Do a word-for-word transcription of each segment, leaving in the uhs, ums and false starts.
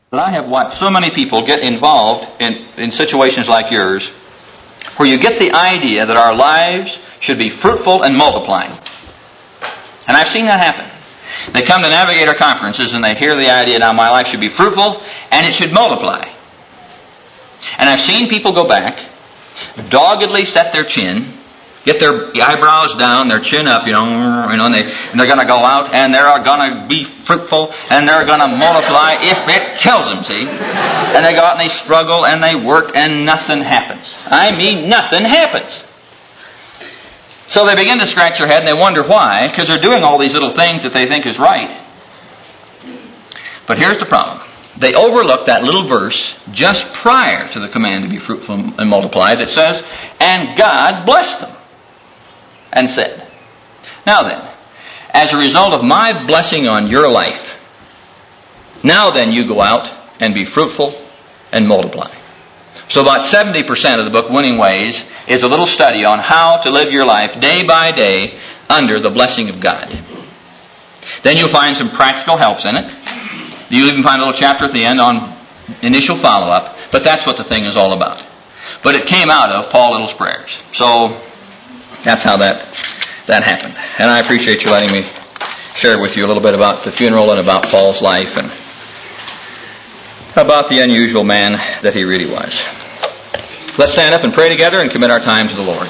But I have watched so many people get involved in, in situations like yours, where you get the idea that our lives should be fruitful and multiplying. And I've seen that happen. They come to Navigator conferences and they hear the idea, now my life should be fruitful and it should multiply. And I've seen people go back, doggedly set their chin, get their eyebrows down, their chin up, you know, you know, and, they, and they're going to go out and they're going to be fruitful and they're going to multiply if it kills them, see? And they go out and they struggle and they work and nothing happens. I mean, nothing happens. So they begin to scratch their head and they wonder why, because they're doing all these little things that they think is right. But here's the problem. They overlook that little verse just prior to the command to be fruitful and multiply that says, and God blessed them and said. Now then, as a result of my blessing on your life, now then you go out and be fruitful and multiply. So about seventy percent of the book, Winning Ways, is a little study on how to live your life day by day under the blessing of God. Then you'll find some practical helps in it. You'll even find a little chapter at the end on initial follow-up, but that's what the thing is all about. But it came out of Paul Little's prayers. So that's how that that happened. And I appreciate you letting me share with you a little bit about the funeral and about Paul's life and about the unusual man that he really was. Let's stand up and pray together and commit our time to the Lord.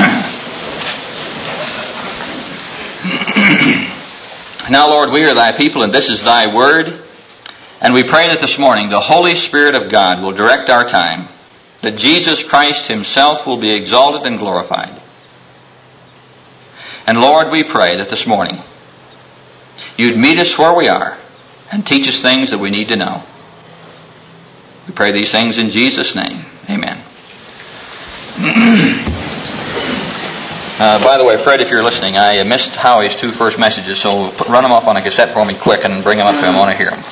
Now, Lord, we are thy people and this is thy word. And we pray that this morning the Holy Spirit of God will direct our time, that Jesus Christ himself will be exalted and glorified. And Lord, we pray that this morning you'd meet us where we are and teach us things that we need to know. We pray these things in Jesus' name. Amen. uh, by the way, Fred, if you're listening, I missed Howie's two first messages, so put, run them up on a cassette for me quick and bring them up to him. I want to hear them.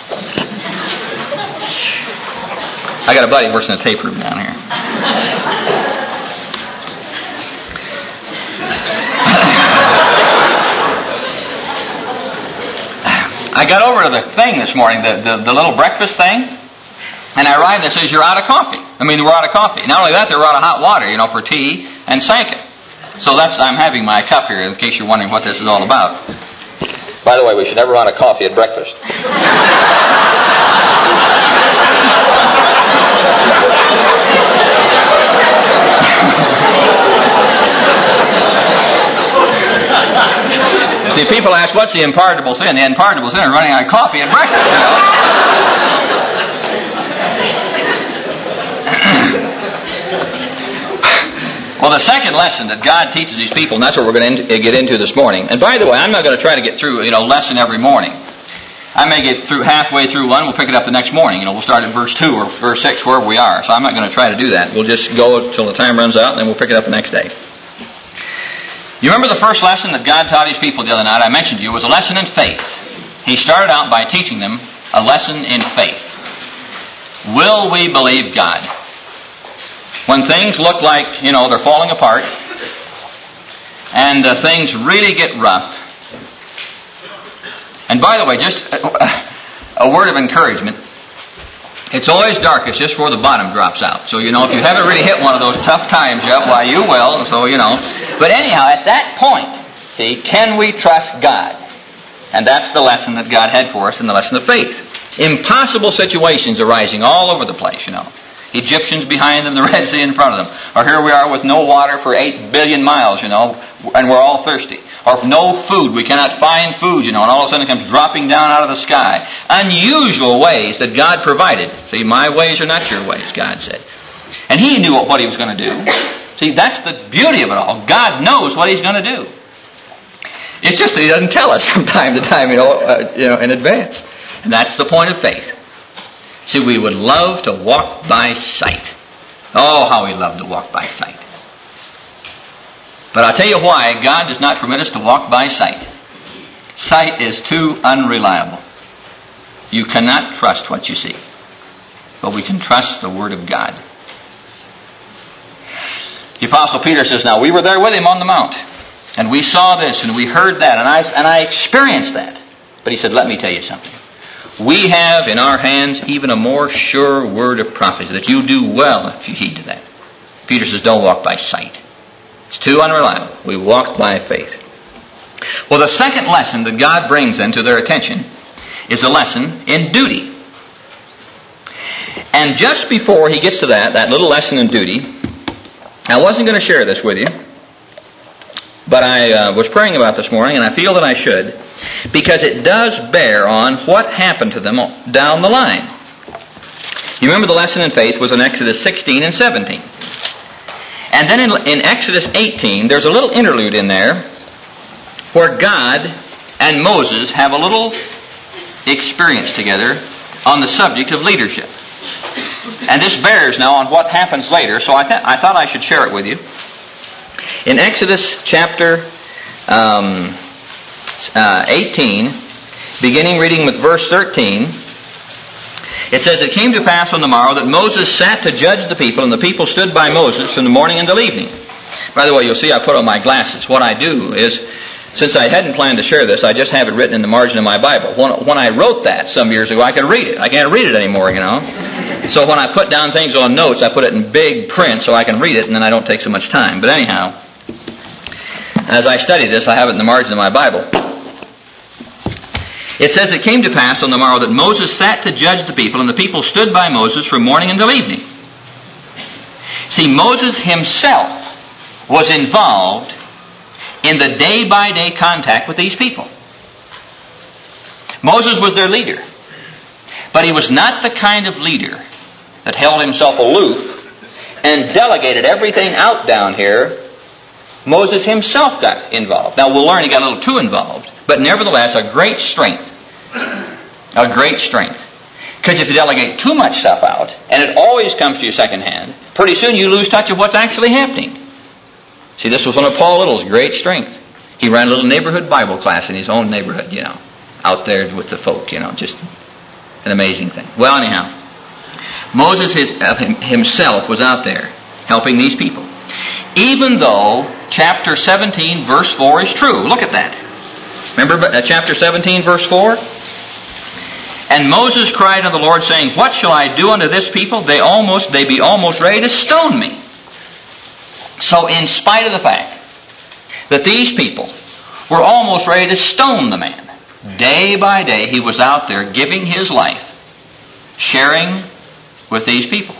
I got a buddy works in a tape room down here. I got over to the thing this morning, the, the, the little breakfast thing, and I arrived and it says, you're out of coffee. I mean, we're out of coffee. Not only that, they're out of hot water, you know, for tea, and sank it. So that's, I'm having my cup here in case you're wondering what this is all about. By the way, we should never run out of coffee at breakfast. See, people ask, what's the unpardonable sin? The unpardonable sin is running out of coffee at breakfast, you know. Well, the second lesson that God teaches these people, and that's what we're going to get into this morning. And by the way, I'm not going to try to get through, you know, a lesson every morning. I may get through halfway through one, we'll pick it up the next morning. You know, we'll start at verse two or verse six, wherever we are. So I'm not going to try to do that. We'll just go until the time runs out, and then we'll pick it up the next day. You remember the first lesson that God taught his people the other night, I mentioned to you, was a lesson in faith. He started out by teaching them a lesson in faith. Will we believe God? When things look like, you know, they're falling apart, and uh, things really get rough. And by the way, just a, a word of encouragement. It's always darkest just before the bottom drops out. So, you know, if you haven't really hit one of those tough times yet, why, you will. And so, you know. But anyhow, at that point, see, can we trust God? And that's the lesson that God had for us in the lesson of faith. Impossible situations arising all over the place, you know. Egyptians behind them, the Red Sea in front of them. Or here we are with no water for eight billion miles, you know, and we're all thirsty. Or no food, we cannot find food, you know, and all of a sudden it comes dropping down out of the sky. Unusual ways that God provided. See, my ways are not your ways, God said. And He knew what He was going to do. See, that's the beauty of it all. God knows what He's going to do. It's just that He doesn't tell us from time to time, you know, uh, you know, in advance. And that's the point of faith. See, we would love to walk by sight. Oh, how we love to walk by sight. But I'll tell you why God does not permit us to walk by sight. Sight is too unreliable. You cannot trust what you see. But we can trust the Word of God. The Apostle Peter says, now we were there with him on the mount. And we saw this and we heard that. And I, and I experienced that. But he said, let me tell you something. we have in our hands even a more sure word of prophecy, that you do well if you heed to that. Peter says, don't walk by sight. It's too unreliable. We walk by faith. Well, the second lesson that God brings then to their attention is a lesson in duty. And just before he gets to that, that little lesson in duty, I wasn't going to share this with you, but I uh, was praying about this morning, and I feel that I should, because it does bear on what happened to them down the line. You remember the lesson in faith was in Exodus sixteen and seventeen. And then in, in Exodus eighteen, there's a little interlude in there where God and Moses have a little experience together on the subject of leadership. And this bears now on what happens later, so I, th- I thought I should share it with you. In Exodus chapter um, uh, eighteen, beginning reading with verse thirteen, it says, it came to pass on the morrow that Moses sat to judge the people, and the people stood by Moses from the morning until evening. By the way, you'll see I put on my glasses. What I do is, since I hadn't planned to share this, I just have it written in the margin of my Bible. When, when I wrote that some years ago, I could read it. I can't read it anymore, you know. So when I put down things on notes, I put it in big print so I can read it, and then I don't take so much time. But anyhow, as I study this, I have it in the margin of my Bible. It says, it came to pass on the morrow that Moses sat to judge the people, and the people stood by Moses from morning until evening. See, Moses himself was involved in the day-by-day contact with these people. Moses was their leader. But he was not the kind of leader that held himself aloof and delegated everything out down here. Moses himself got involved. Now we'll learn he got a little too involved, but nevertheless a great strength. A great strength. Because if you delegate too much stuff out, and it always comes to you secondhand, pretty soon you lose touch of what's actually happening. See, this was one of Paul Little's great strength. He ran a little neighborhood Bible class in his own neighborhood, you know, out there with the folk, you know, just an amazing thing. Well, anyhow, Moses his, uh, himself was out there helping these people. Even though chapter seventeen verse four is true. Look at that. Remember uh, chapter seventeen verse four? And Moses cried unto the Lord, saying, what shall I do unto this people? They almost, they be almost ready to stone me. So in spite of the fact that these people were almost ready to stone the man, day by day he was out there giving his life, sharing with these people.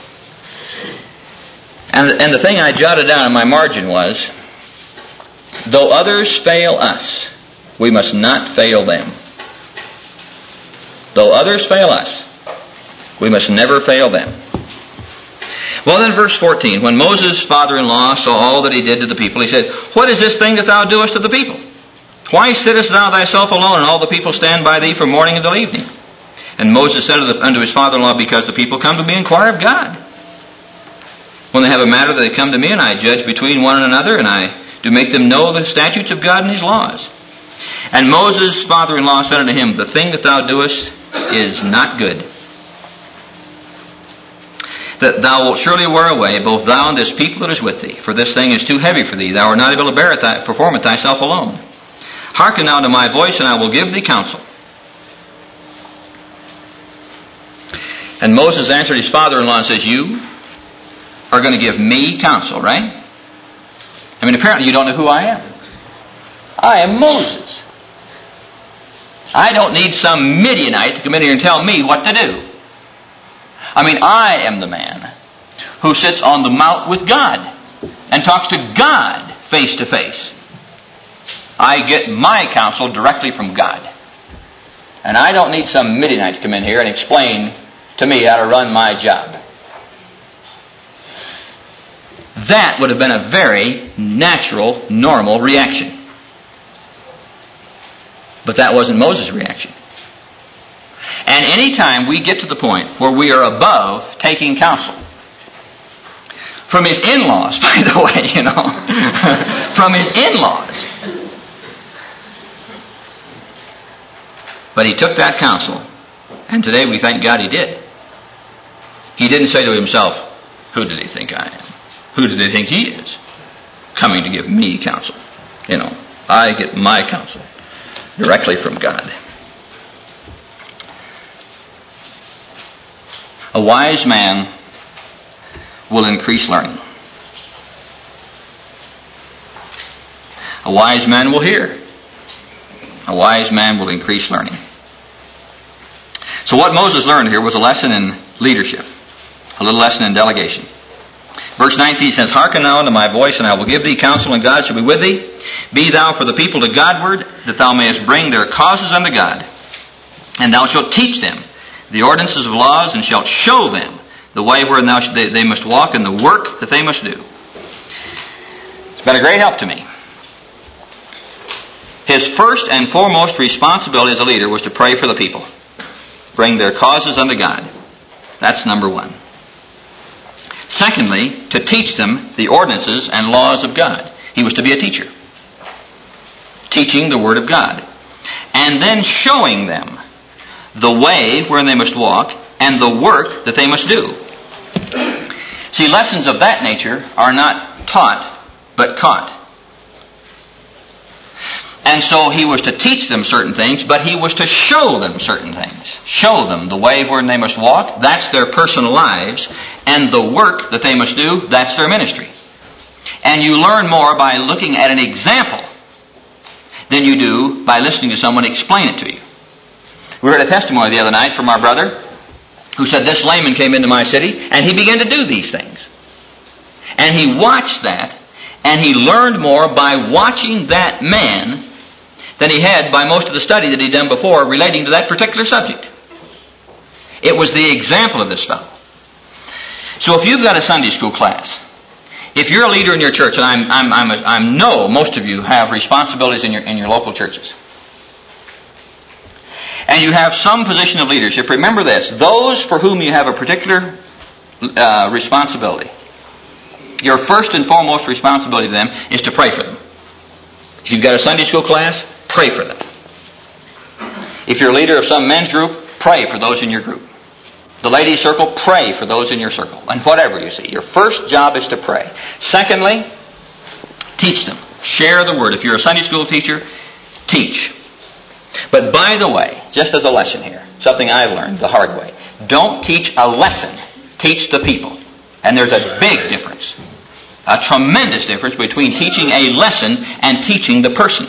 And, and the thing I jotted down in my margin was, though others fail us, we must not fail them. Though others fail us, we must never fail them. Well then, verse fourteen, when Moses' father-in-law saw all that he did to the people, he said, what is this thing that thou doest to the people? Why sittest thou thyself alone, and all the people stand by thee from morning until evening? And Moses said unto his father-in-law, because the people come to me and inquire of God. When they have a matter, they come to me, and I judge between one and another, and I do make them know the statutes of God and his laws. And Moses' father-in-law said unto him, the thing that thou doest is not good. That thou wilt surely wear away, both thou and this people that is with thee. For this thing is too heavy for thee. Thou art not able to bear it, th- perform it thyself alone. Hearken now to my voice, and I will give thee counsel. And Moses answered his father-in-law and says, you are going to give me counsel, right? I mean, apparently you don't know who I am. I am Moses. I don't need some Midianite to come in here and tell me what to do. I mean, I am the man who sits on the mount with God and talks to God face to face. I get my counsel directly from God. And I don't need some Midianite to come in here and explain to me how to run my job. That would have been a very natural, normal reaction. But that wasn't Moses' reaction. And any time we get to the point where we are above taking counsel from his in-laws, by the way, you know, from his in-laws. But he took that counsel, and today we thank God he did. He didn't say to himself, who does he think I am? Who does he think he is? Coming to give me counsel. You know, I get my counsel directly from God. A wise man will increase learning. A wise man will hear. A wise man will increase learning. So what Moses learned here was a lesson in leadership, a little lesson in delegation. Verse nineteen says, Hearken now unto my voice, and I will give thee counsel, and God shall be with thee. Be thou for the people to Godward, that thou mayest bring their causes unto God. And thou shalt teach them the ordinances of laws, and shalt show them the way wherein thou sh- they, they must walk, and the work that they must do. It's been a great help to me. His first and foremost responsibility as a leader was to pray for the people. Bring their causes unto God. That's number one. Secondly, to teach them the ordinances and laws of God. He was to be a teacher. Teaching the Word of God. And then showing them the way wherein they must walk and the work that they must do. See, lessons of that nature are not taught, but caught. And so he was to teach them certain things, but he was to show them certain things. Show them the way wherein they must walk. That's their personal lives. And the work that they must do, that's their ministry. And you learn more by looking at an example than you do by listening to someone explain it to you. We heard a testimony the other night from our brother who said, this layman came into my city and he began to do these things. And he watched that, and he learned more by watching that man than he had by most of the study that he'd done before relating to that particular subject. It was the example of this fellow. So if you've got a Sunday school class, if you're a leader in your church, and I'm, I'm, I'm, a, I know most of you have responsibilities in your, in your local churches, and you have some position of leadership, remember this: those for whom you have a particular uh, responsibility, your first and foremost responsibility to them is to pray for them. If you've got a Sunday school class, pray for them. If you're a leader of some men's group, pray for those in your group. The ladies' circle, pray for those in your circle. And whatever you see, your first job is to pray. Secondly, teach them. Share the Word. If you're a Sunday school teacher, teach. But by the way, just as a lesson here, something I've learned the hard way, don't teach a lesson. Teach the people. And there's a big difference. A tremendous difference between teaching a lesson and teaching the person.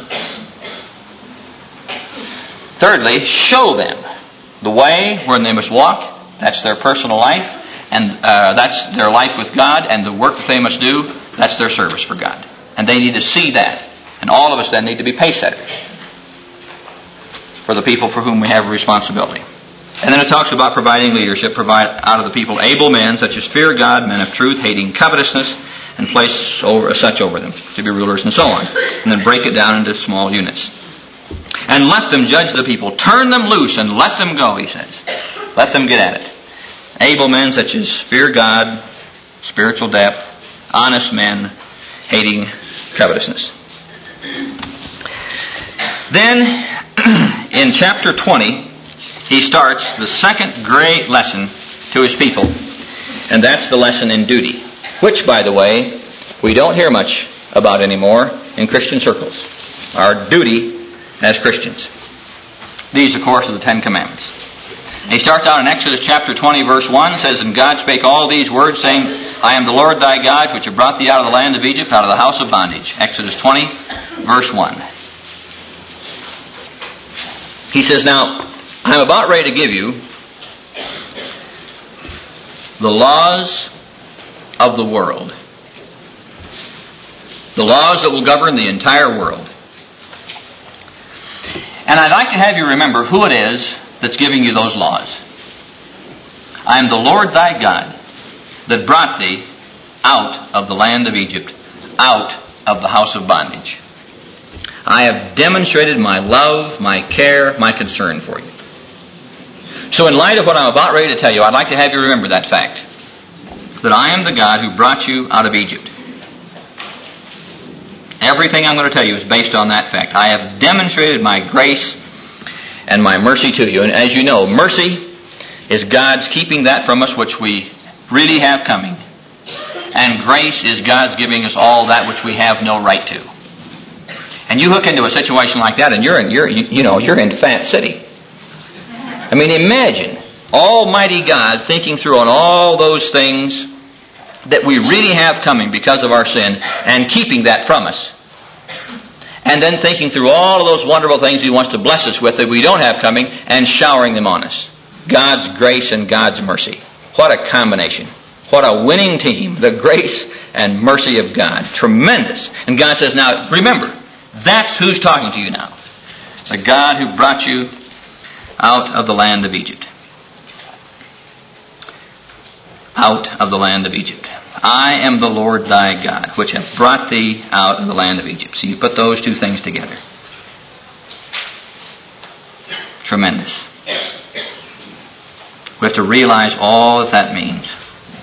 Thirdly, show them the way wherein they must walk. That's their personal life, and uh, that's their life with God, and the work that they must do, that's their service for God. And they need to see that. And all of us then need to be pace setters for the people for whom we have a responsibility. And then it talks about providing leadership, provide out of the people able men, such as fear God, men of truth, hating covetousness, and place over, such over them to be rulers, and so on. And then break it down into small units. And let them judge the people. Turn them loose and let them go, he says. Let them get at it. Able men such as fear God, spiritual depth, honest men, hating covetousness. Then, in chapter twenty, he starts the second great lesson to his people. And that's the lesson in duty. Which, by the way, we don't hear much about anymore in Christian circles. Our duty as Christians. These, of course, are the Ten Commandments. He starts out in Exodus chapter twenty, verse one, says, And God spake all these words, saying, I am the Lord thy God, which have brought thee out of the land of Egypt, out of the house of bondage. Exodus twenty, verse one. He says, Now, I'm about ready to give you the laws of the world. The laws that will govern the entire world. And I'd like to have you remember who it is that's giving you those laws. I am the Lord thy God that brought thee out of the land of Egypt, out of the house of bondage. I have demonstrated my love, my care, my concern for you. So in light of what I'm about ready to tell you, I'd like to have you remember that fact. That I am the God who brought you out of Egypt. Everything I'm going to tell you is based on that fact. I have demonstrated my grace and my mercy to you. And as you know, mercy is God's keeping that from us which we really have coming. And grace is God's giving us all that which we have no right to. And you hook into a situation like that, and you're in, you're, you, you know, you're in Fat City. I mean, imagine Almighty God thinking through on all those things that we really have coming because of our sin and keeping that from us. And then thinking through all of those wonderful things He wants to bless us with that we don't have coming and showering them on us. God's grace and God's mercy. What a combination. What a winning team. The grace and mercy of God. Tremendous. And God says, now remember, that's who's talking to you now. The God who brought you out of the land of Egypt. Out of the land of Egypt. I am the Lord thy God, which hath brought thee out of the land of Egypt. So you put those two things together. Tremendous. We have to realize all that that means.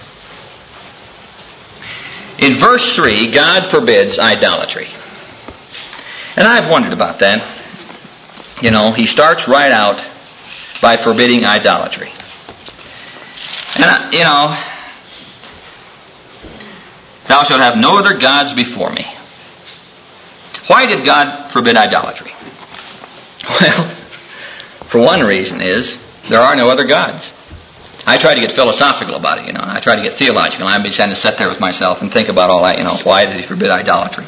In verse three, God forbids idolatry. And I've wondered about that. You know, He starts right out by forbidding idolatry. And, I, you know, thou shalt have no other gods before me. Why did God forbid idolatry? Well, for one reason is, there are no other gods. I try to get philosophical about it, you know. I try to get theological. I've been trying to sit there with myself and think about all that, you know. Why did He forbid idolatry?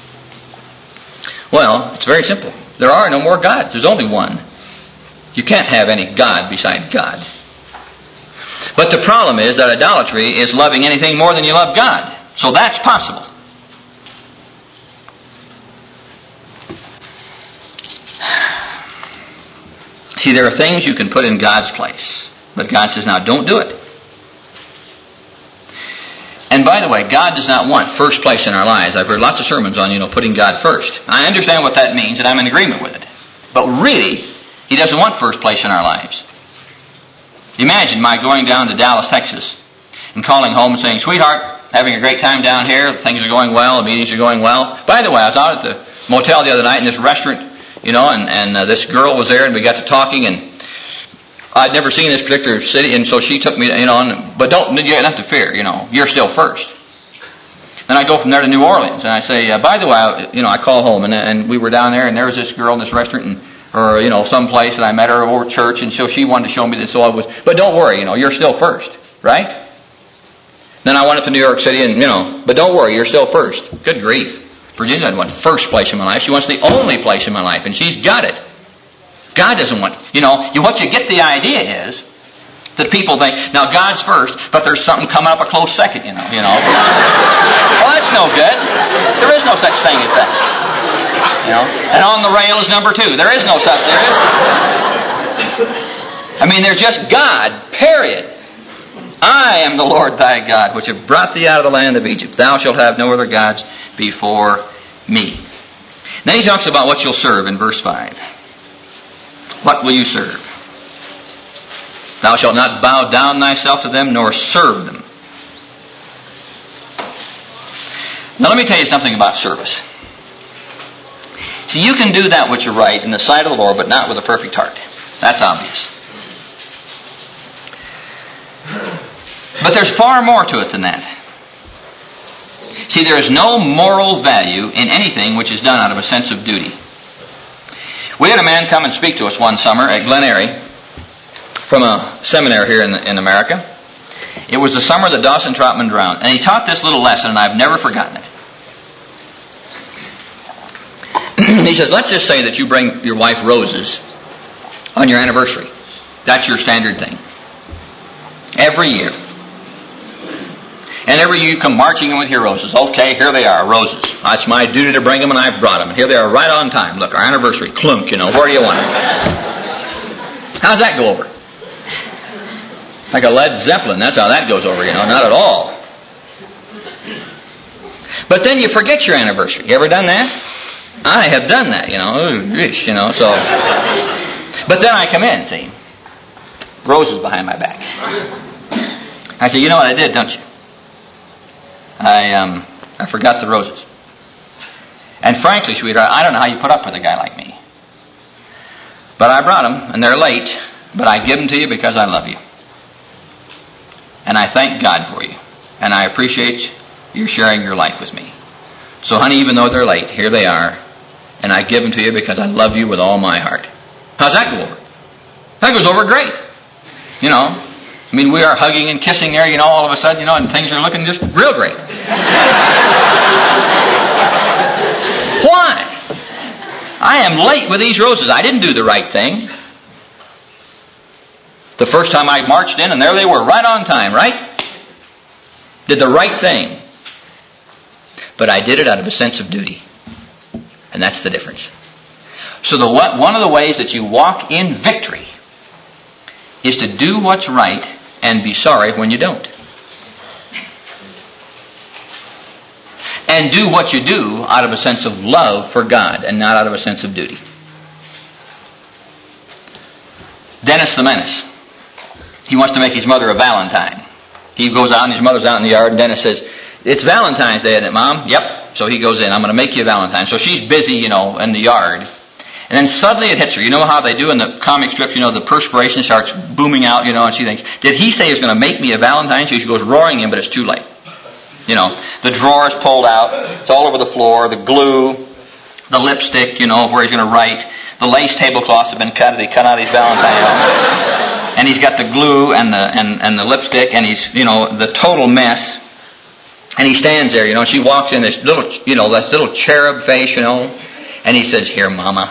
Well, it's very simple. There are no more gods. There's only one. You can't have any God beside God. But the problem is that idolatry is loving anything more than you love God. So that's possible. See, there are things you can put in God's place. But God says, now don't do it. And by the way, God does not want first place in our lives. I've heard lots of sermons on, you know, putting God first. I understand what that means and I'm in agreement with it. But really, He doesn't want first place in our lives. Imagine my going down to Dallas, Texas, and calling home and saying, sweetheart, having a great time down here, things are going well, the meetings are going well. By the way, I was out at the motel the other night in this restaurant, you know, and, and uh, this girl was there and we got to talking and I'd never seen this particular city and so she took me, you know, and, but don't, you don't have to fear, you know, you're still first. Then I go from there to New Orleans and I say, uh, by the way, I, you know, I call home and, and we were down there and there was this girl in this restaurant and or, you know, some place and I met her over at church and so she wanted to show me this, so I was, but don't worry, you know, you're still first, right? Then I went up to New York City and, you know, but don't worry, you're still first. Good grief. Virginia doesn't want first place in my life. She wants the only place in my life and she's got it. God doesn't want, you know, what you get the idea is that people think, now God's first, but there's something coming up a close second, you know, you know. Well, that's no good. There is no such thing as that. You know, and on the rail is number two. There is no such, there is. I mean, there's just God, period. I am the Lord thy God, which have brought thee out of the land of Egypt. Thou shalt have no other gods before me. Then he talks about what you'll serve in verse five. What will you serve? Thou shalt not bow down thyself to them, nor serve them. Now let me tell you something about service. See, you can do that which is right in the sight of the Lord, but not with a perfect heart. That's obvious. But there's far more to it than that. See, there is no moral value in anything which is done out of a sense of duty. We had a man come and speak to us one summer at Glen Eyrie from a seminary here in, in America. It was the summer that Dawson Trotman drowned. And he taught this little lesson, and I've never forgotten it. He says, let's just say that you bring your wife roses on your anniversary. That's your standard thing. Every year. And every year you come marching in with your roses. Okay, here they are, roses. It's my duty to bring them, and I've brought them. And here they are right on time. Look, our anniversary, clunk, you know. Where do you want them? How's that go over? Like a Led Zeppelin. That's how that goes over, you know. Not at all. But then you forget your anniversary. You ever done that? I have done that, you know. You know, so. But then I come in, see. Roses behind my back. I say, you know what I did, don't you? I um I forgot the roses. And frankly, sweetheart, I don't know how you put up with a guy like me. But I brought them, and they're late, but I give them to you because I love you. And I thank God for you. And I appreciate you sharing your life with me. So honey, even though they're late, here they are. And I give them to you because I love you with all my heart. How's that go over? That goes over great. You know, I mean, we are hugging and kissing there, you know, all of a sudden, you know, and things are looking just real great. Why? I am late with these roses. I didn't do the right thing. The first time I marched in, and there they were, right on time, right? Did the right thing. But I did it out of a sense of duty. And that's the difference. So the one of the ways that you walk in victory is to do what's right and be sorry when you don't. And do what you do out of a sense of love for God and not out of a sense of duty. Dennis the Menace. He wants to make his mother a Valentine. He goes out and his mother's out in the yard and Dennis says, "It's Valentine's Day, isn't it, Mom?" "Yep." So he goes in, "I'm going to make you a Valentine." So she's busy, you know, in the yard. And then suddenly it hits her. You know how they do in the comic strips, you know, the perspiration starts booming out, you know, and she thinks, did he say he was going to make me a Valentine? So she goes roaring in, but it's too late. You know, the drawer is pulled out. It's all over the floor. The glue, the lipstick, you know, where he's going to write. The lace tablecloths have been cut as he cut out his Valentine. And he's got the glue and the and, and the lipstick, and he's, you know, the total mess. And he stands there, you know, and she walks in, this little, you know, this little cherub face, you know, and he says, "Here, Mama,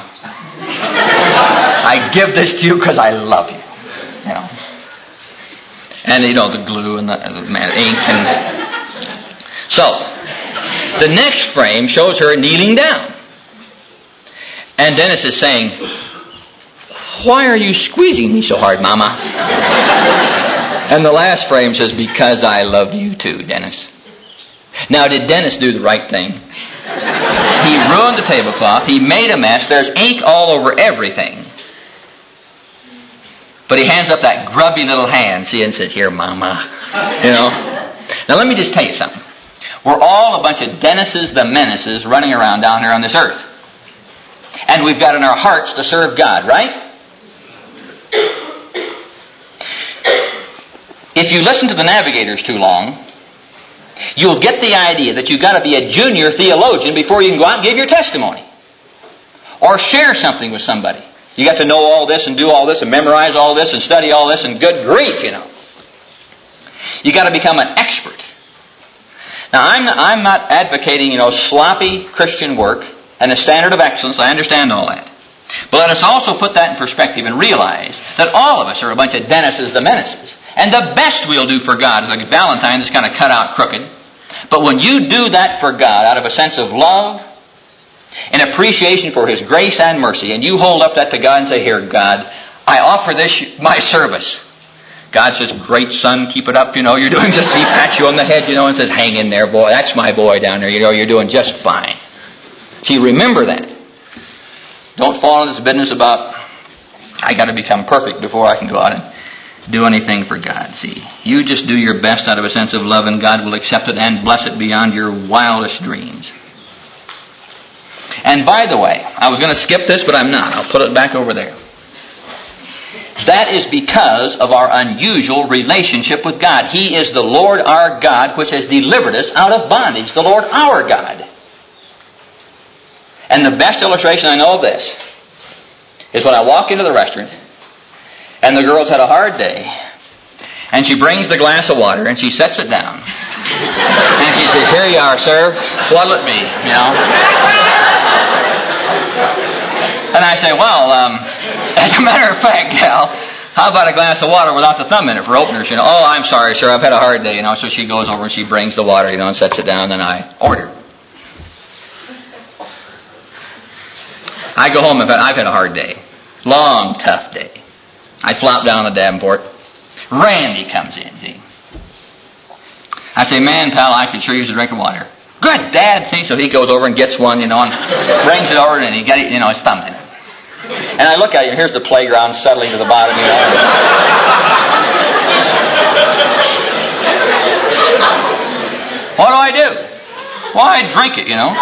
I give this to you because I love you." You know. And, you know, the glue and the, the ink. And so, the next frame shows her kneeling down. And Dennis is saying, "Why are you squeezing me so hard, Mama?" And the last frame says, "Because I love you too, Dennis." Now, did Dennis do the right thing? He ruined the tablecloth. He made a mess. There's ink all over everything. But he hands up that grubby little hand, see, and says, "Here, Mama." You know? Now, let me just tell you something. We're all a bunch of Dennises the Menaces running around down here on this earth. And we've got in our hearts to serve God, right? If you listen to the Navigators too long, you'll get the idea that you've got to be a junior theologian before you can go out and give your testimony. Or share something with somebody. You got to know all this and do all this and memorize all this and study all this and good grief, you know. You got to become an expert. Now, I'm not, I'm not advocating, you know, sloppy Christian work and the standard of excellence. I understand all that. But let us also put that in perspective and realize that all of us are a bunch of Dennises the Menaces. And the best we'll do for God is like a Valentine that's kind of cut out crooked. But when you do that for God out of a sense of love and appreciation for His grace and mercy, and you hold up that to God and say, "Here, God, I offer this my service." God says, "Great, son, keep it up, you know, you're doing just," He pats you on the head, you know, and says, "Hang in there, boy, that's my boy down there, you know, you're doing just fine." See, remember that. Don't fall into this business about, I got to become perfect before I can go out and do anything for God. See, you just do your best out of a sense of love, and God will accept it and bless it beyond your wildest dreams. And by the way, I was going to skip this, but I'm not. I'll put it back over there. That is because of our unusual relationship with God. He is the Lord our God, which has delivered us out of bondage. The Lord our God. And the best illustration I know of this is when I walk into the restaurant and the girl's had a hard day and she brings the glass of water and she sets it down and she says, "Here you are, sir. What'll it be?" You know? And I say, "Well, um, as a matter of fact, gal, how about a glass of water without the thumb in it for openers?" You know, "Oh, I'm sorry, sir. I've had a hard day." You know, so she goes over and she brings the water, you know, and sets it down, and I order. I go home and I've had a hard day. Long, tough day. I flop down the Davenport. Randy comes in. See? I say, "Man, pal, I could sure use a drink of water." "Good, Dad." See, so he goes over and gets one, you know, and brings it over, and he got it, you know, his thumb's in it. And I look at it, and here's the playground settling to the bottom, you know. What do I do? Why, I drink it, you know.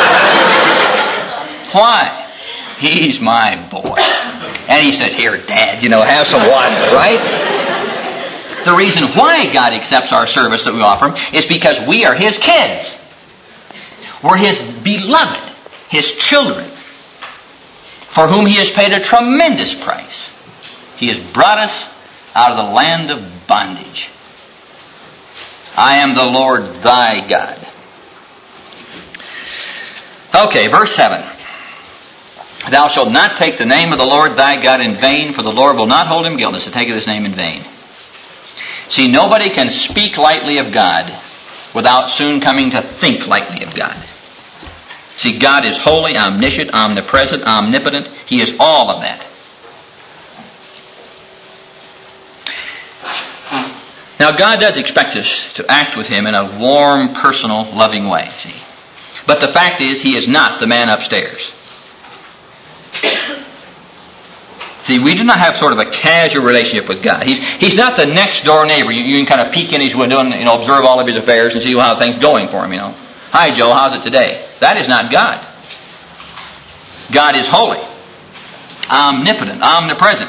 Why? He's my boy. And he says, "Here, Dad, you know, have some water," right? The reason why God accepts our service that we offer Him is because we are His kids. We're His beloved, His children, for whom He has paid a tremendous price. He has brought us out of the land of bondage. I am the Lord thy God. Okay, verse seven. Thou shalt not take the name of the Lord thy God in vain, for the Lord will not hold him guiltless to take his name in vain. See, nobody can speak lightly of God without soon coming to think lightly of God. See, God is holy, omniscient, omnipresent, omnipotent. He is all of that. Now, God does expect us to act with Him in a warm, personal, loving way, see. But the fact is, He is not the man upstairs. See, we do not have sort of a casual relationship with God. He's, he's not the next door neighbor. You, you can kind of peek in his window and, you know, observe all of his affairs and see how things are going for him, you know. Hi, Joe, how's it today? That is not God. God is holy, omnipotent, omnipresent.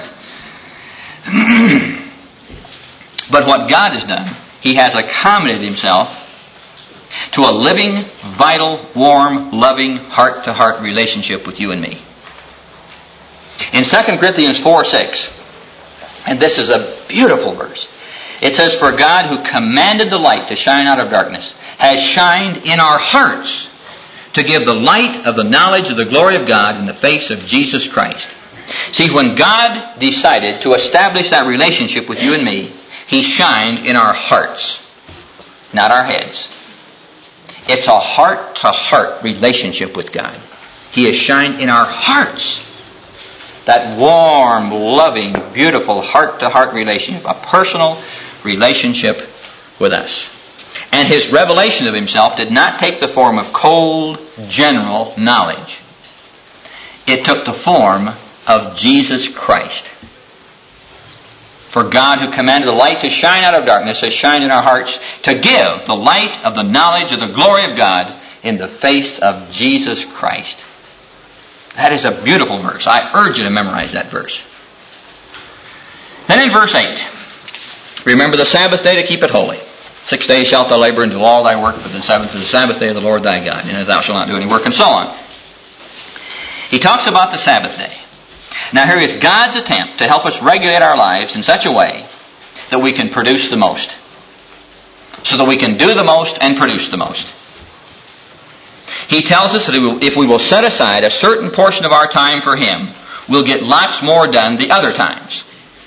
But what God has done, He has accommodated Himself to a living, vital, warm, loving, heart-to-heart relationship with you and me. In Second Corinthians four six, and this is a beautiful verse, it says, For God who commanded the light to shine out of darkness has shined in our hearts to give the light of the knowledge of the glory of God in the face of Jesus Christ. See, when God decided to establish that relationship with you and me, He shined in our hearts, not our heads. It's a heart-to-heart relationship with God. He has shined in our hearts. That warm, loving, beautiful heart-to-heart relationship, a personal relationship with us. And His revelation of Himself did not take the form of cold, general knowledge. It took the form of Jesus Christ. For God who commanded the light to shine out of darkness has shined in our hearts to give the light of the knowledge of the glory of God in the face of Jesus Christ. That is a beautiful verse. I urge you to memorize that verse. Then in verse eight, remember the Sabbath day to keep it holy. Six days shalt thou labor and do all thy work, but the seventh is the Sabbath day of the Lord thy God, and thou shalt not do any work, and so on. He talks about the Sabbath day. Now here is God's attempt to help us regulate our lives in such a way that we can produce the most. So that we can do the most and produce the most. He tells us that if we will set aside a certain portion of our time for Him, we'll get lots more done the other times.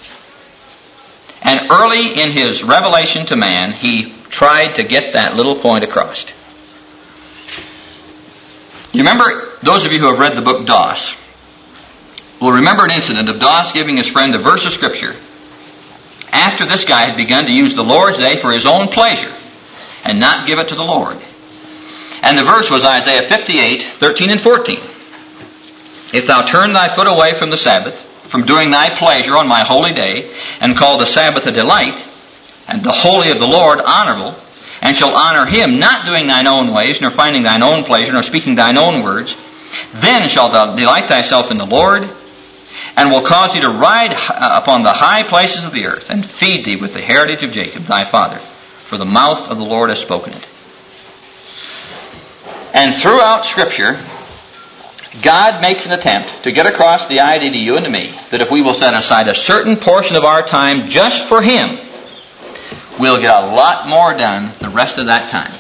And early in His revelation to man, He tried to get that little point across. You remember, those of you who have read the book Doss, will remember an incident of Doss giving his friend a verse of Scripture after this guy had begun to use the Lord's day for his own pleasure and not give it to the Lord. And the verse was Isaiah fifty-eight, thirteen and fourteen. If thou turn thy foot away from the Sabbath, from doing thy pleasure on my holy day, and call the Sabbath a delight, and the holy of the Lord honorable, and shall honor Him, not doing thine own ways, nor finding thine own pleasure, nor speaking thine own words, then shalt thou delight thyself in the Lord, and will cause thee to ride upon the high places of the earth, and feed thee with the heritage of Jacob thy father, for the mouth of the Lord has spoken it. And throughout Scripture, God makes an attempt to get across the idea to you and to me that if we will set aside a certain portion of our time just for Him, we'll get a lot more done the rest of that time.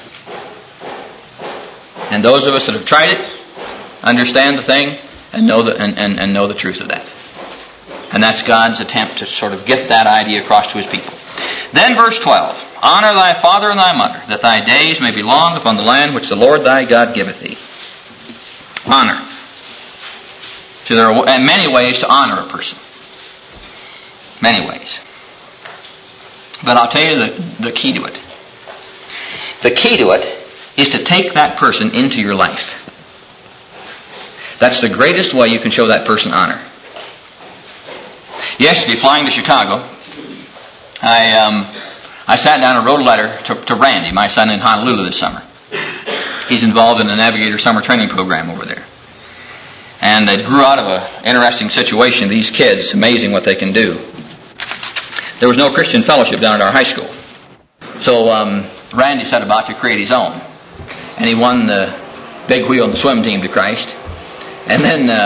And those of us that have tried it understand the thing and know the, and, and, and know the truth of that. And that's God's attempt to sort of get that idea across to His people. Then verse twelve, honor thy father and thy mother, that thy days may be long upon the land which the Lord thy God giveth thee. Honor. So there are many ways to honor a person. Many ways. But I'll tell you the, the key to it. The key to it is to take that person into your life. That's the greatest way you can show that person honor. Yesterday, flying to Chicago, I um, I sat down and wrote a letter to, to Randy, my son in Honolulu this summer. He's involved in the Navigator summer training program over there. And it grew out of an interesting situation. These kids, amazing what they can do. There was no Christian fellowship down at our high school. So um, Randy set about to create his own. And he won the big wheel in the swim team to Christ. And then uh,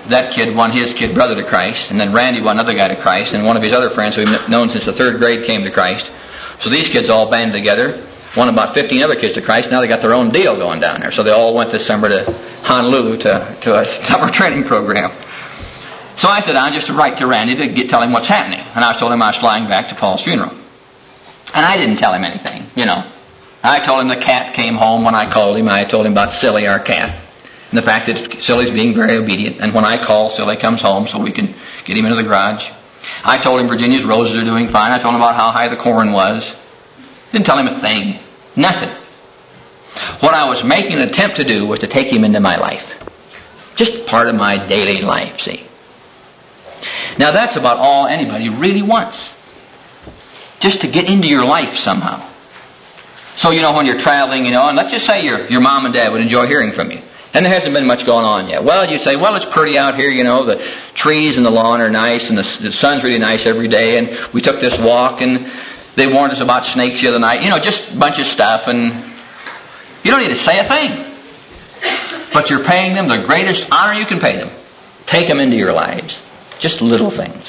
that kid won his kid brother to Christ, and then Randy won another guy to Christ, and one of his other friends who we've known since the third grade came to Christ. So these kids all banded together, won about fifteen other kids to Christ. Now they got their own deal going down there. So they all went this summer to Honolulu to, to a summer training program. So I sat down just to write to Randy to get, tell him what's happening. And I told him I was flying back to Paul's funeral. And I didn't tell him anything, you know. I told him the cat came home when I called him. I told him about Silly, our cat, and the fact that Silly's being very obedient. And when I call, Silly comes home so we can get him into the garage. I told him Virginia's roses are doing fine. I told him about how high the corn was. Didn't tell him a thing. Nothing. What I was making an attempt to do was to take him into my life. Just part of my daily life, see. Now that's about all anybody really wants. Just to get into your life somehow. So, you know, when you're traveling, you know, and let's just say your your mom and dad would enjoy hearing from you. And there hasn't been much going on yet. Well, you say, well, it's pretty out here, you know, the trees and the lawn are nice, and the, the sun's really nice every day, and we took this walk, and they warned us about snakes the other night. You know, just a bunch of stuff, and you don't need to say a thing. But you're paying them the greatest honor you can pay them. Take them into your lives. Just little things.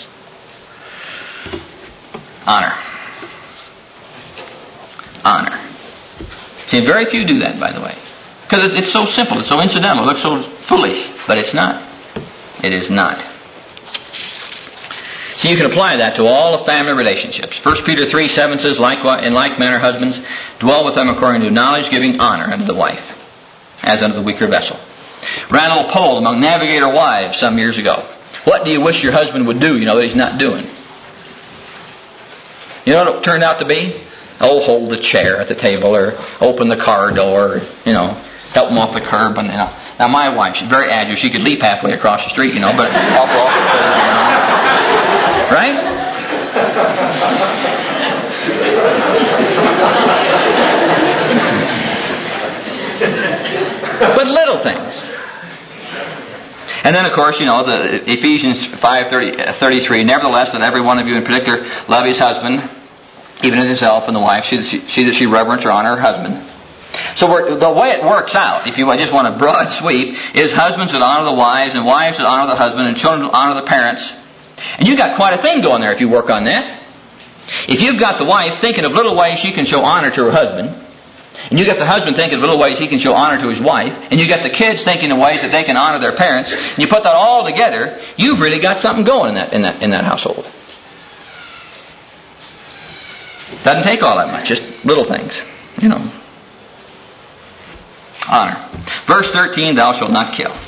Honor. Honor. See, very few do that, by the way. Because it's so simple, it's so incidental, it looks so foolish. But it's not. It is not. So you can apply that to all of family relationships. First Peter three seven says, likewise, in like manner, husbands, dwell with them according to knowledge, giving honor unto the wife, as unto the weaker vessel. Ran a little poll among navigator wives some years ago. What do you wish your husband would do, you know, that he's not doing? You know what it turned out to be? Oh, hold the chair at the table, or open the car door, or, you know, help him off the curb. And, you know. Now my wife, she's very agile. She could leap halfway across the street, you know, but help her off the curb, you know. Right? But little things. And then, of course, you know, the Ephesians five thirty-three, nevertheless, let every one of you in particular love his husband, even as himself, and the wife, see that she, see that she reverence or honor her husband. So we're, the way it works out, if you just want a broad sweep, is husbands that honor the wives, and wives that honor the husband, and children that honor the parents. And you've got quite a thing going there if you work on that. If you've got the wife thinking of little ways she can show honor to her husband, and you got the husband thinking of little ways he can show honor to his wife, and you got the kids thinking of ways that they can honor their parents, and you put that all together, you've really got something going in that in that in that household. Doesn't take all that much, just little things, you know. Honor. Verse thirteen, thou shalt not kill,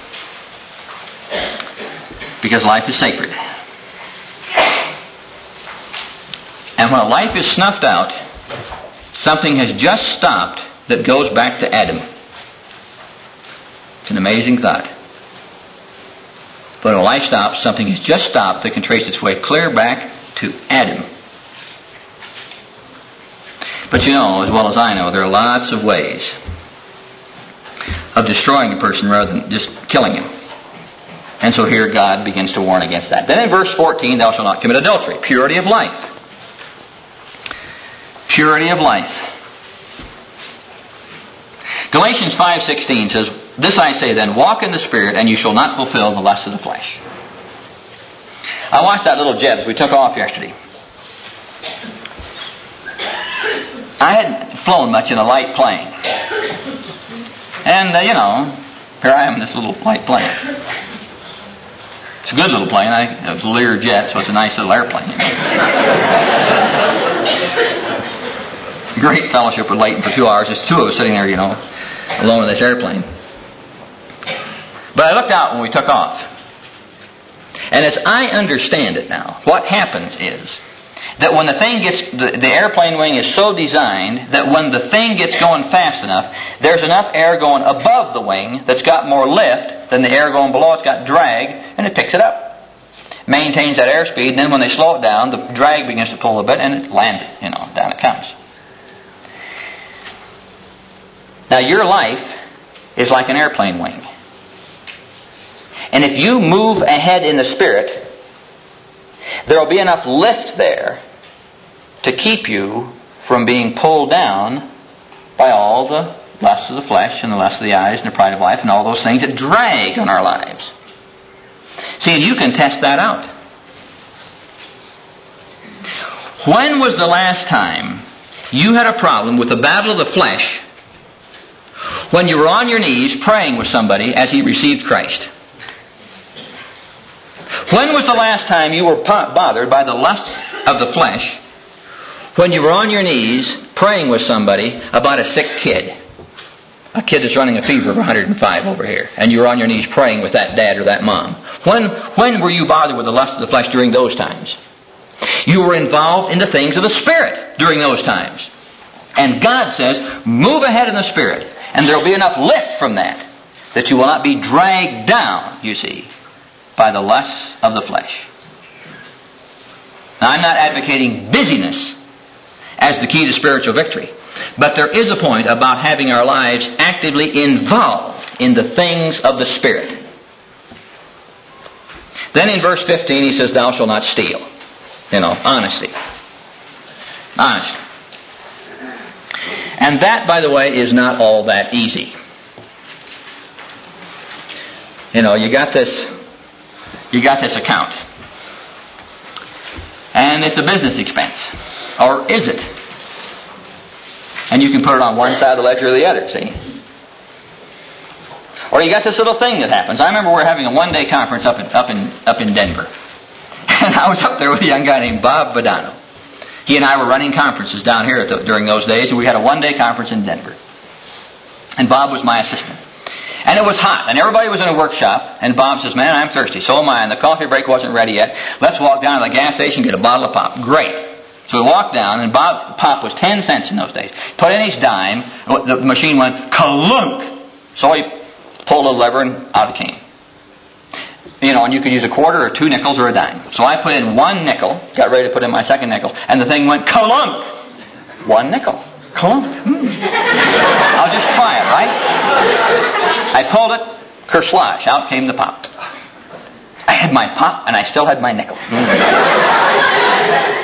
because life is sacred. And when a life is snuffed out, something has just stopped that goes back to Adam. It's an amazing thought. When a life stops, something has just stopped that can trace its way clear back to Adam. But you know, as well as I know, there are lots of ways of destroying a person rather than just killing him. And so here God begins to warn against that. Then in verse fourteen, thou shalt not commit adultery. Purity of life. Purity of life. Galatians five sixteen says, this I say then, walk in the Spirit, and you shall not fulfill the lust of the flesh. I watched that little jet as we took off yesterday. I hadn't flown much in a light plane. And, uh, you know, here I am in this little light plane. It's a good little plane. I, it was a Lear jet, so it's a nice little airplane. You know? Great fellowship with Leighton for two hours. There's two of us sitting there, you know, alone in this airplane. But I looked out when we took off. And as I understand it now, what happens is that when the thing gets, the, the airplane wing is so designed that when the thing gets going fast enough, there's enough air going above the wing that's got more lift than the air going below. It's got drag, and it picks it up. Maintains that airspeed, and then when they slow it down, the drag begins to pull a bit, and it lands it, you know, down it comes. Now your life is like an airplane wing. And if you move ahead in the Spirit, there will be enough lift there to keep you from being pulled down by all the lusts of the flesh and the lusts of the eyes and the pride of life and all those things that drag on our lives. See, and you can test that out. When was the last time you had a problem with the battle of the flesh when you were on your knees praying with somebody as he received Christ? When was the last time you were bothered by the lust of the flesh when you were on your knees praying with somebody about a sick kid? A kid that's running a fever of one hundred five over here, and you were on your knees praying with that dad or that mom. When, when were you bothered with the lust of the flesh during those times? You were involved in the things of the Spirit during those times. And God says, move ahead in the Spirit, and there will be enough lift from that that you will not be dragged down, you see, by the lusts of the flesh. Now, I'm not advocating busyness as the key to spiritual victory. But there is a point about having our lives actively involved in the things of the Spirit. Then in verse fifteen he says, thou shalt not steal. You know, honesty. Honesty. And that, by the way, is not all that easy. You know, you got this, you got this account. And it's a business expense. Or is it? And you can put it on one side of the ledger or the other, see? Or you got this little thing that happens. I remember we were having a one-day conference up in, up in, up in Denver. And I was up there with a young guy named Bob Badano. He and I were running conferences down here at the, during those days, and we had a one-day conference in Denver. And Bob was my assistant. And it was hot, and everybody was in a workshop, and Bob says, man, I'm thirsty. So am I, and the coffee break wasn't ready yet. Let's walk down to the gas station and get a bottle of pop. Great. So we walked down, and Bob, pop was ten cents in those days. Put in his dime, the machine went kalunk. So he pulled a lever, and out it came. You know, and you could use a quarter or two nickels or a dime. So I put in one nickel, got ready to put in my second nickel, and the thing went kalunk. One nickel. Kalunk. Mm. I'll just try it, right? I pulled it, kerslosh, out came the pop. I had my pop, and I still had my nickel. Mm.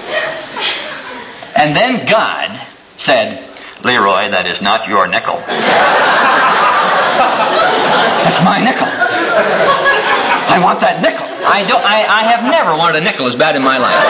And then God said, Leroy, that is not your nickel. That's my nickel. I want that nickel. I, do, I, I have never wanted a nickel as bad in my life.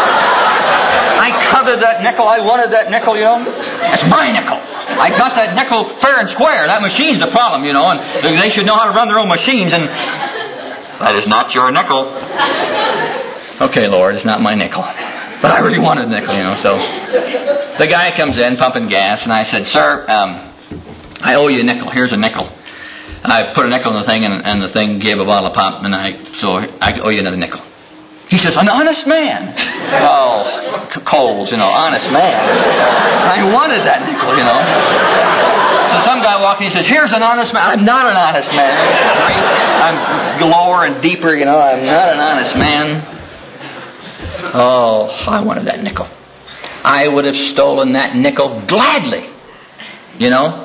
I coveted that nickel. I wanted that nickel, you know. That's my nickel. I got that nickel fair and square. That machine's the problem, you know, and they should know how to run their own machines, and that is not your nickel. Okay, Lord, it's not my nickel. But I really wanted a nickel, you know, so the guy comes in pumping gas, and I said, sir, um, I owe you a nickel. Here's a nickel. And I put a nickel in the thing, and, and the thing gave a bottle of pop, and I, so I owe you another nickel. He says, an honest man. Oh, Coles, you know, honest man. I wanted that nickel, you know. So some guy walks in, he says, here's an honest man. I'm not an honest man. I'm lower and deeper, you know, I'm not an honest man. Oh, I wanted that nickel. I would have stolen that nickel gladly, you know.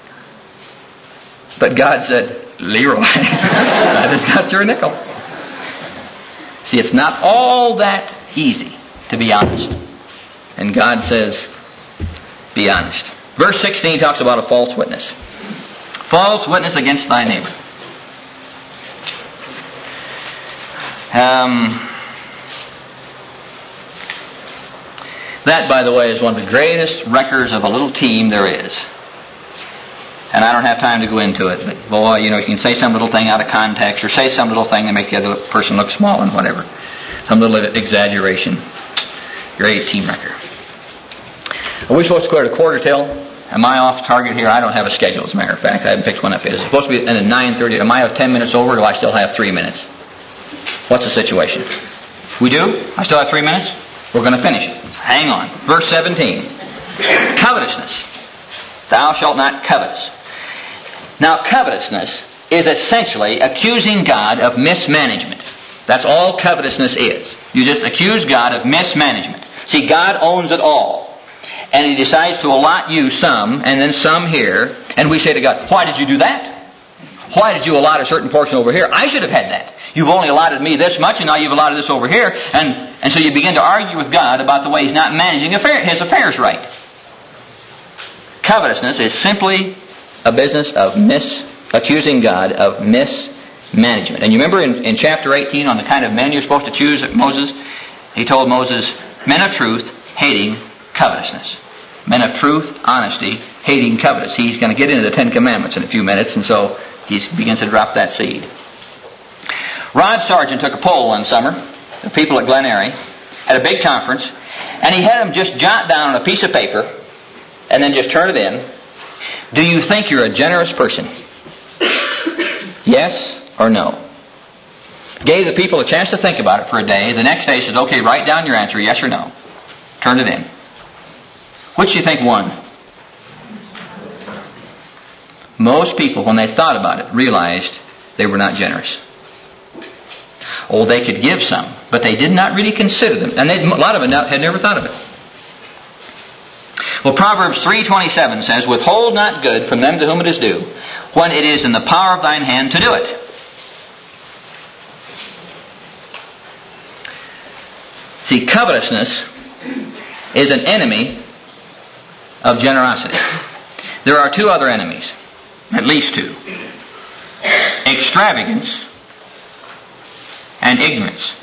But God said, Leroy, that is not your nickel. See, it's not all that easy to be honest. And God says, be honest. Verse sixteen talks about a false witness. False witness against thy neighbor. Um... That, by the way, is one of the greatest records of a little team there is. And I don't have time to go into it, but boy, you know, you can say some little thing out of context, or say some little thing that makes the other person look small and whatever. Some little exaggeration. Great team record. Are we supposed to go at a quarter till? Am I off target here? I don't have a schedule, as a matter of fact. I haven't picked one up yet. It's supposed to be at nine thirty. Am I ten minutes over, or do I still have three minutes? What's the situation? We do? I still have three minutes? We're going to finish it. Hang on. Verse seventeen. Covetousness. Thou shalt not covet. Now, covetousness is essentially accusing God of mismanagement. That's all covetousness is. You just accuse God of mismanagement. See, God owns it all. And He decides to allot you some, and then some here. And we say to God, why did you do that? Why did you allot a certain portion over here? I should have had that. You've only allotted me this much, and now you've allotted this over here. And, and so you begin to argue with God about the way He's not managing affair, His affairs right. Covetousness is simply a business of mis, accusing God of management. And you remember in, in chapter eighteen on the kind of men you're supposed to choose at Moses? He told Moses, men of truth, hating covetousness. Men of truth, honesty, hating covetous. He's going to get into the Ten Commandments in a few minutes, and so he begins to drop that seed. Rod Sargent took a poll one summer, the people at Glen Eyrie, at a big conference, and he had them just jot down on a piece of paper, and then just turn it in. Do you think you're a generous person? Yes or no? Gave the people a chance to think about it for a day. The next day says, okay, write down your answer, yes or no. Turn it in. Which do you think won? Most people, when they thought about it, realized they were not generous. Oh, they could give some, but they did not really consider them. And a lot of them had never thought of it. Well, Proverbs three twenty-seven says, withhold not good from them to whom it is due, when it is in the power of thine hand to do it. See, covetousness is an enemy of generosity. There are two other enemies, at least two. Extravagance and ignorance.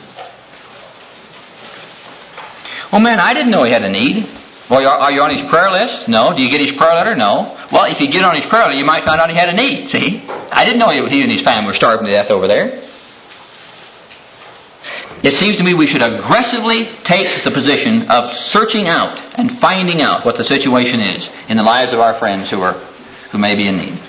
Well, man, I didn't know he had a need. Well, are you on his prayer list? No. Do you get his prayer letter? No. Well, if you get on his prayer letter, you might find out he had a need. See? I didn't know he and his family were starving to death over there. It seems to me we should aggressively take the position of searching out and finding out what the situation is in the lives of our friends who are who may be in need.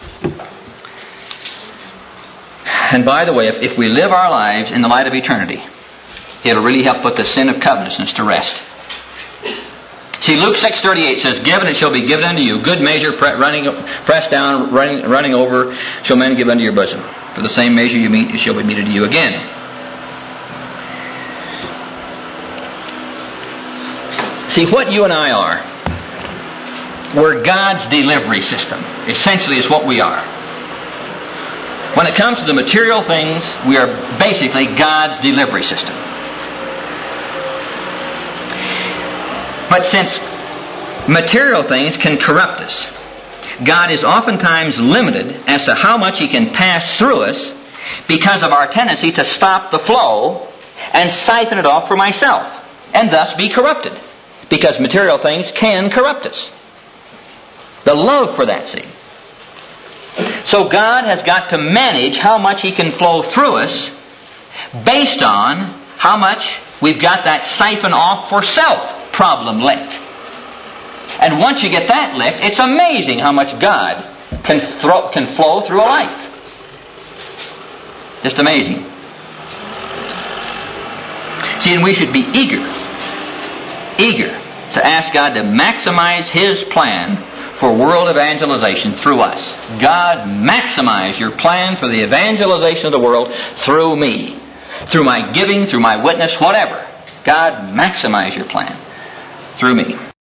And by the way, if, if we live our lives in the light of eternity, it'll really help put the sin of covetousness to rest. See, Luke six thirty-eight says, give and it shall be given unto you, good measure, pre- running, pressed down, running, running over, shall men give unto your bosom. For the same measure you meet, it shall be meted to you again. See, what you and I are, we're God's delivery system. Essentially, is what we are. When it comes to the material things, we are basically God's delivery system. But since material things can corrupt us, God is oftentimes limited as to how much He can pass through us because of our tendency to stop the flow and siphon it off for myself, and thus be corrupted. Because material things can corrupt us. The love for that, see. So God has got to manage how much He can flow through us based on how much we've got that siphon off for self problem licked. And once you get that licked, it's amazing how much God can throw, can flow through a life. Just amazing. See, and we should be eager, eager to ask God to maximize His plan for world evangelization through us. God, maximize your plan for the evangelization of the world through me. Through my giving, through my witness, whatever. God, maximize your plan through me.